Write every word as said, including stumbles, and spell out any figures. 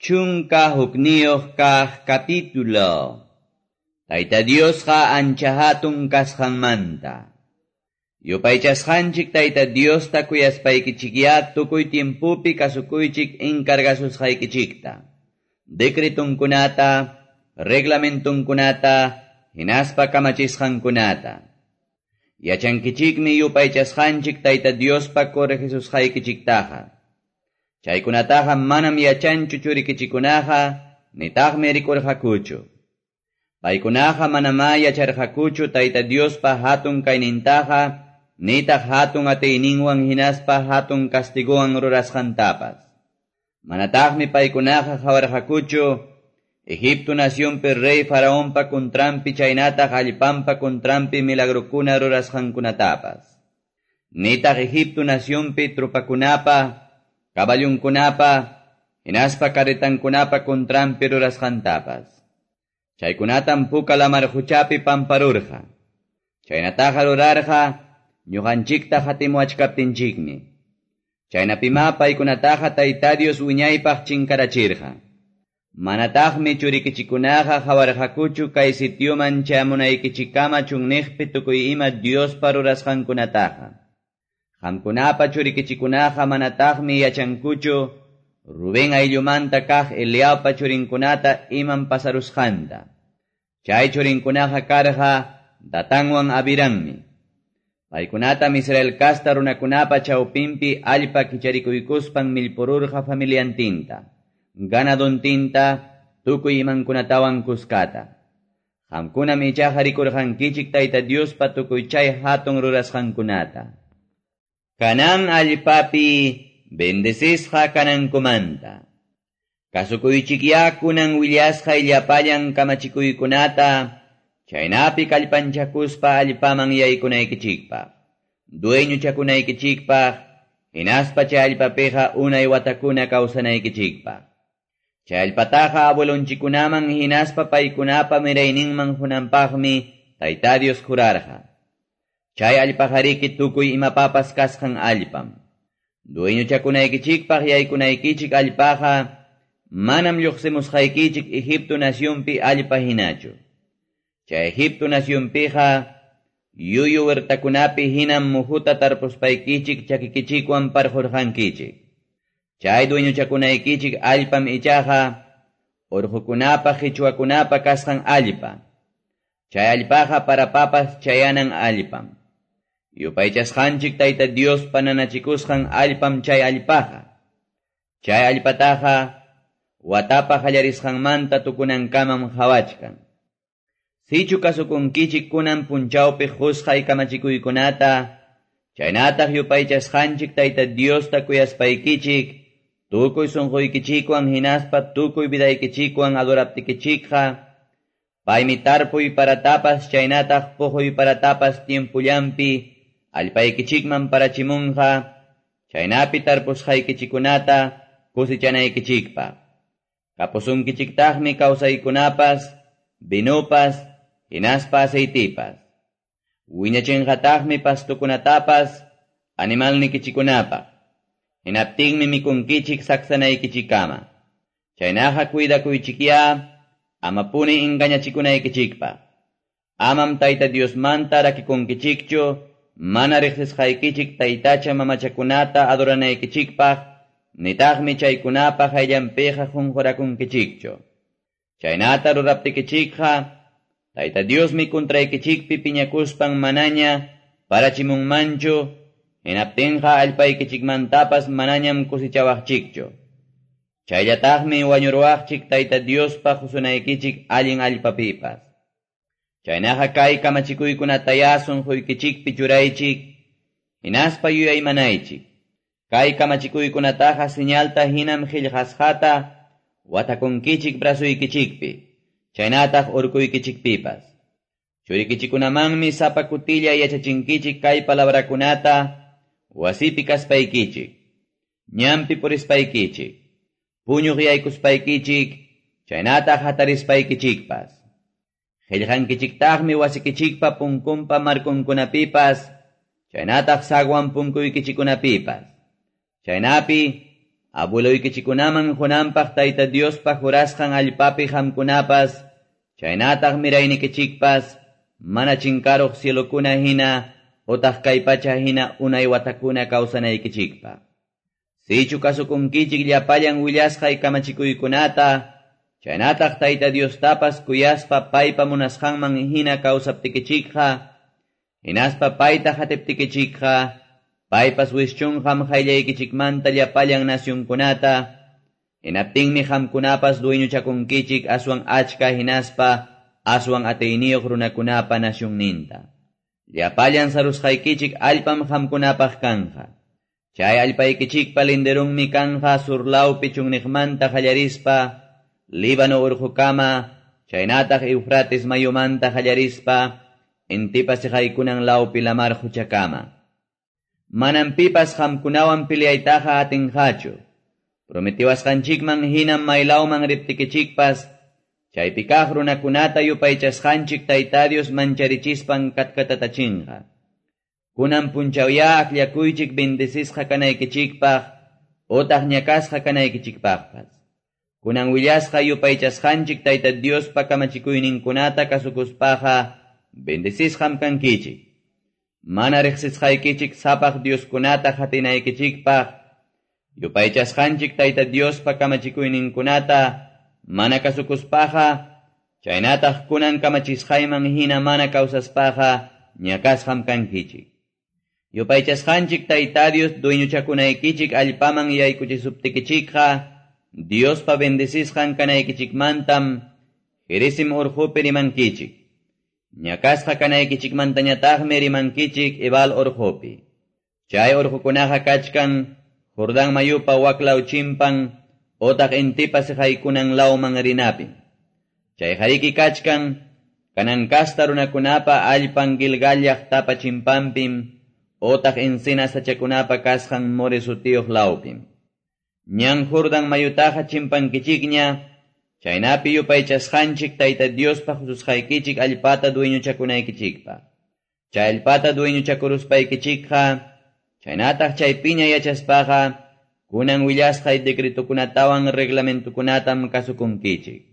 Chunka hukniyuq kaq capítulo. Tayta Diosqa ancha hatun kasqanmanta. Yupaychasqanchik Tayta Diosta kuyaspaykichikya tukuy tiempupi kasukuychik encargasusqaykichikta. Decretunkunata, reglamentunkunata, hinaspa kamachisqankunata. Yachankichikmi yupaychasqanchik Tayta Diospa corregisusqaykichiktaqa. Chaykunataqa manam yachanchu churikichikunaqa, nitaqmi rikurqakuchu. Paykunaqa manama yacharqakuchu Tayta Diospa hatun kaynintaqa, nitaq hatun atiyninwan hinaspa hatun castiguwan rurasqantapas. Manataqmi paykunaqa hawarqakuchu, Egipto nacionpi rey faraonpa kuntrampi chaynataq allpanpa kuntrampi milagrukuna rurasqankunatapas. Nitaq Egipto nacionpi trupakunapa, kaballunkunapa, hinaspa karitankunapa kuntrampi rurasqantapas. Chaykunatam puka lamar huchapi pamparurqa. Chaynataqa rurarqa, ñuqanchikta hatimuachkaptinchikmi. Chaynapima paykunataqa Tayta Dios wiñaypaq chinkarachirqa. Manataqmi churikichikunaqa hawarqakuchu kay sitioman chamunaykichikama chunniqpi tukuy ima Diospa rurasqankunataqa. Qamkunapa churikichikunaqa manataqmi yachankuchu Ruben ayllumanta kaq Eliabpa churinkunata iman pasarusqanta. Chay churinkunaqa karqa Datanwan Abiranmi. Paykunatam Israel kasta runakunapa chawpinpi allpa kicharikuykuspan milpururqa familiantinta, ganaduntinta, tukuy imankunatawan kuskata. Qamkunam ichaqa rikurqankichik Tayta Diospa tukuy chay hatun rurasqankunata. Kanan allpapi bendesisqa kanankumanta. Kasukuychikya kunan willasqa illapallan kamachikuykunata, chaynapi kallpanchakuspa allpaman yaykunaykichikpaq. Dueño chakunaykichikpaq, hinaspa chay allpapiqa unay watakuna kawsanaykichikpaq. Chay allpataqa abuelonchikunaman hinaspa paykunapa mirayninman hunanpaqmi Tayta Dios jurarqa. Chay allpajariki tukuy imapapas kasqan allpam. Dueño chakunaykichikpaq yaykunaykichik allpaqa, manam lluqsimusqaykichik Egipto nacionpi allpa hinachu. Chay Egipto nacionpiqa, yuyu huertakunapi hinam muhuta tarpuspaykichik chakikichikwan parjurqankichik. Chay dueño chakunaykichik allpam ichaqa, urqukunapa qichwakunapa kasqan allpa. Chay allpaqa parapapas chayanan allpam. Yupaychasqanchik Tayta Dios pananachikusqan allpam chay allpaqa. Chay allpataqa, watapa hallarisqanmanta tukunankamam hawachkan. Sichu kasukunkichik kunan punchawpi husqay kamachikuykunata, chaynataq yupaychasqanchik Tayta Diosta kuyaspaykichik, tukuy sunquykichikwan hinaspa tukuy vidaykichikwan adoraptikichikqa, paymi tarpuy paratapas chaynataq pujuy paratapas tiempullampi, allpaykichikman parachimunqa, chaynapi tarpusqaykichikunata kusichanaykichikpaq. Kapusunkichiktaqmi kawsaykunapas, binupas, hinaspa aceitipas. Wiñachinqataqmi pastukunatapas, animalnikichikunapaq. Hinaptinmi mikunkichik saksanaykichikama. Chaynaqa cuidakuychikya, amapuni engañachikunaykichikpaq. Amam Tayta Diosmanta rakikunkichikchu, mana riqsisqaykichik taytacha mamachakunata adoranaykichikpaq, nitaqmi chaykunapa hayllanpiqa junjurakunkichikchu. Chaynata ruraptikichikqa, Tayta Diosmi kuntraykichikpi piñakuspan manaña parachimunmanchu, hinaptinqa allpaykichikmantapas manañam kusichawaqchikchu. Chayllataqmi wañurwaqchik Tayta Diospa husunaykichik allin allpapipas. Chaynaqa kay kamachikuykunataya sunquykichikpi churaychik, hinaspa yuyaymanaychik. Kay kamachikuykunataqa señalta hinam qillqasqata watakunkichik brasuykichikpi, chaynataq urkuykichikpipas. Churikichikunamanmi sapa kutilla yachachinkichik kay palabrakunata, wasipi kaspaykichik, ñampi purispaykichik, puñuq yaykuspaykichik, chaynataq hatarispaykichikpas. Qillqankichiktaqmi wasikichikpa punkunpa markunkunapipas, chaynataq sagwan punkuykichikunapipas. Chaynapi, abueloykichikunaman hunanpaq Tayta Diospa jurasqan allpapi hamkunapas, chaynataq miraynikichikpas, mana chinkaruq cielokuna hina, otaq kay pacha hina unay watakuna kawsanaykichikpaq. Sichu kasukunkichik llapallan willasqay kamachikuykunata, chaynataq Tayta Diostapas kuyaspa paypa munasqanman hina kawsaptikichikqa, hinaspa payta hatiptikichikqa, paypas wischunqam hayllaykichikmanta llapallan nasyunkunata, hinaptinmi hamkunapas dueñuchakunkichik aswan achka hinaspa aswan atayniyuq runakunapa nasyunninta. Llapallan sarusqaykichik allpam hamkunapaq kanja. Chay allpaykichikpa linderunmi kanja surlawpi chunniqmanta hallarispa, Líbano urqukama, chaynataq Eufrates mayumanta hallarispa, intipa siqaykunan lawpi lamar huchakama. Manan pipas hamkunawan piliaytaqa atinqachu. Prometiwasqanchikman hinam maylawman riptikichikpas, chaypi kaq runakunata yupaychasqanchik Tayta Dios mancharichispan katkatatachinqa. Kunan punchawya akllakuychik bendisisqa kanaykichikpaq, otaq ñakasqa kanaykichikpaqpas. Kunan willasqa yupaychasqanchik Tayta Diospa kamachikuyninkunata kasukuspaqa, bendisisqam kankichik. Mana riqsisqaykichik sapaq Dioskunata hatinaykichikpaq, yupaychasqanchik Tayta Diospa kamachikuyninkunata mana kasukuspaqa, chaynataq kunan kamachisqayman hina mana kawsaspaqa, ñakasqam kankichik. Yupaychasqanchik Tayta Dios dueñuchakunaykichik allpaman yaykuchisuptikichikqa, Diospa bendisisqan kanaykichikmantam, hirisim urqupi rimankichik. Ñakasqa kanaykichikmantañataqmi rimankichik ibal urqupi. Chay urqukunaqa kachkan, Jordán mayupa waklaw chimpan, otaq intipa siqaykunan lawman rinapi. Chay hariki kachkan, kanankasta runakunapa allpan Gilgal llaqtapa chimpampim, otaq encina sachakunapa kasqan More sutiyuq lawpim. Ñan Jordán mayutaqa chimpankichikña, chaynapi yupaychasqanchik Tayta Diospa hususqaykichik allpata dueñuchakunaykichikpa. Chay allpata dueñuchakuruspaykichikqa, chaynataq chaypiña yachaspaqa, kunan willasqay decretokunatawan reglamentukunatam kasukunkichik.